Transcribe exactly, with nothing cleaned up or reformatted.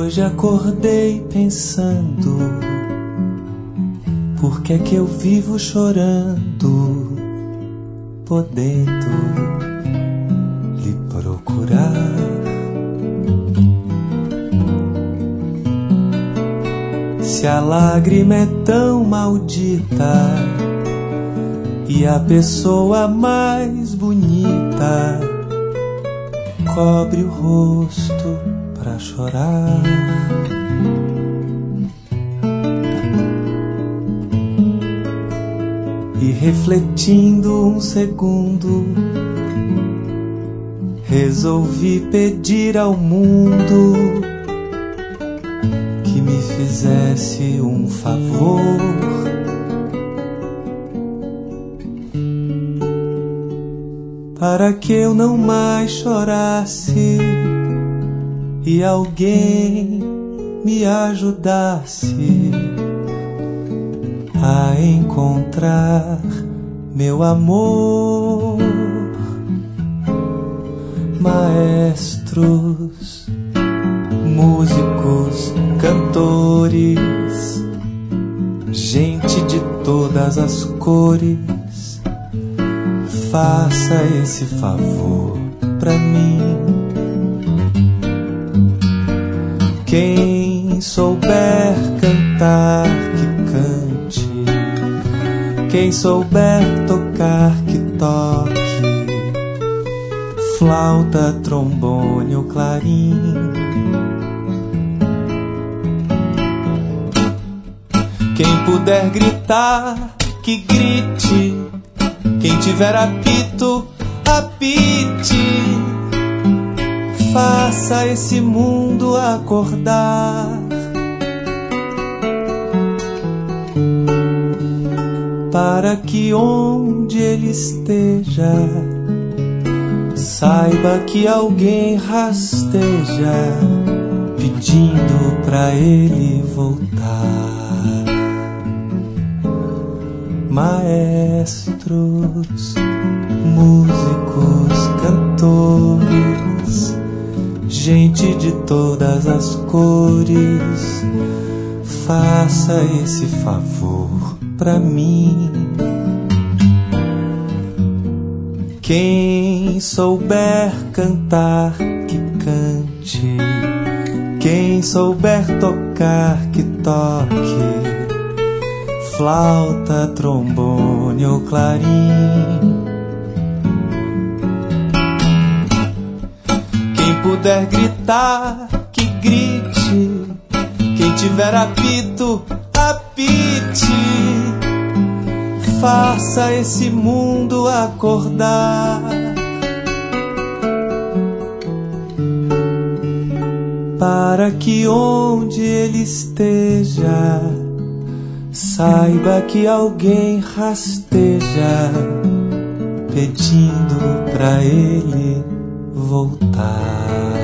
Hoje acordei pensando, por que é que eu vivo chorando, podendo lhe procurar. Se a lágrima é tão maldita e a pessoa mais bonita cobre o rosto pra chorar, e refletindo um segundo, resolvi pedir ao mundo que me fizesse um favor. Para que eu não mais chorasse e alguém me ajudasse a encontrar meu amor. Maestros, músicos, cantores, gente de todas as cores, faça esse favor pra mim. Quem souber cantar, que cante. Quem souber tocar, que toque. Flauta, trombone ou clarim. Quem puder gritar, que grite. Quem tiver apito, apite. Faça esse mundo acordar. Para que onde ele esteja, saiba que alguém rasteja pedindo pra ele voltar. Maestros, músicos, cantores, gente de todas as cores, faça esse favor pra mim. Quem souber cantar, que cante. Quem souber tocar, que toque. Flauta, trombone ou clarim. Quem puder gritar, que grite. Quem tiver apito, apite. Faça esse mundo acordar. Para que onde ele esteja, saiba que alguém rasteja pedindo pra ele voltar.